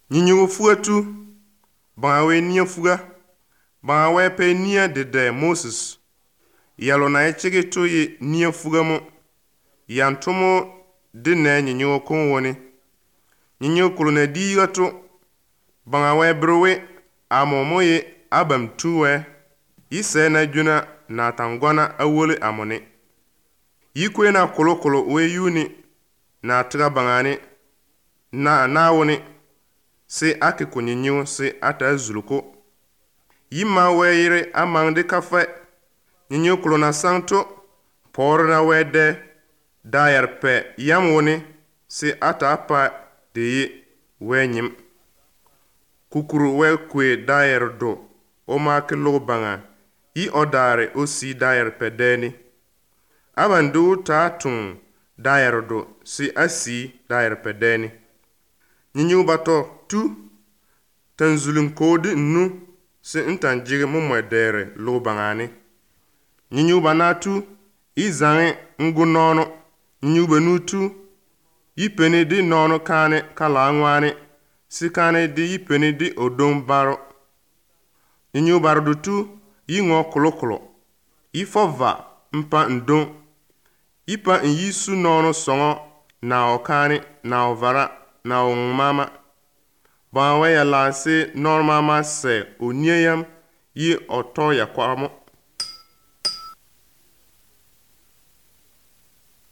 Nyinyo fuga tu, bangawe nia fuga, bangawe pe nia de Moses. Yalo na echege to ye nia fuga mo, yantomo de ne nyinyo kon woni. Nyinyo kulone diga to, bangawe browe, amomo ye abam tuwe, yise na juna na tangwana awole amone. Yikwe na kolo we yuni na tiga bangani na woni se ake kunyinyo se ata zuluko. Yima we yire amangde kafe nyinyo kulo na santo por na wede dayar pe yam woni se ata apa de ye we nyim. Kukuru we kwe dayar do o ma ke lo banga yi odare o si dayar pe deni. Abandu ta tun dayar do si asi dayar pe deni. Nyinyo bato tu tanzulun kodi nu si intan jige mumwe dere lo bangani. Nyinyo banatu izange ngu nono. Nyinyo banutu yipene di nono kane kala ngwani si kane di yipene di odom baro. Nyinyo barudutu yingo kolo ifova mpa ndon ipa nyisu nono songo na okani na ovara na ongmama. Bawe ya lase normama se onyeyam yi oto ya kwamo.